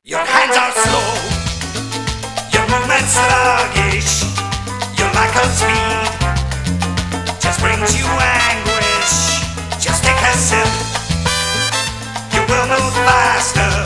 Your hands are slow, your movements sluggish, your lack of speed just brings you anguish. Just take a sip, you will move faster.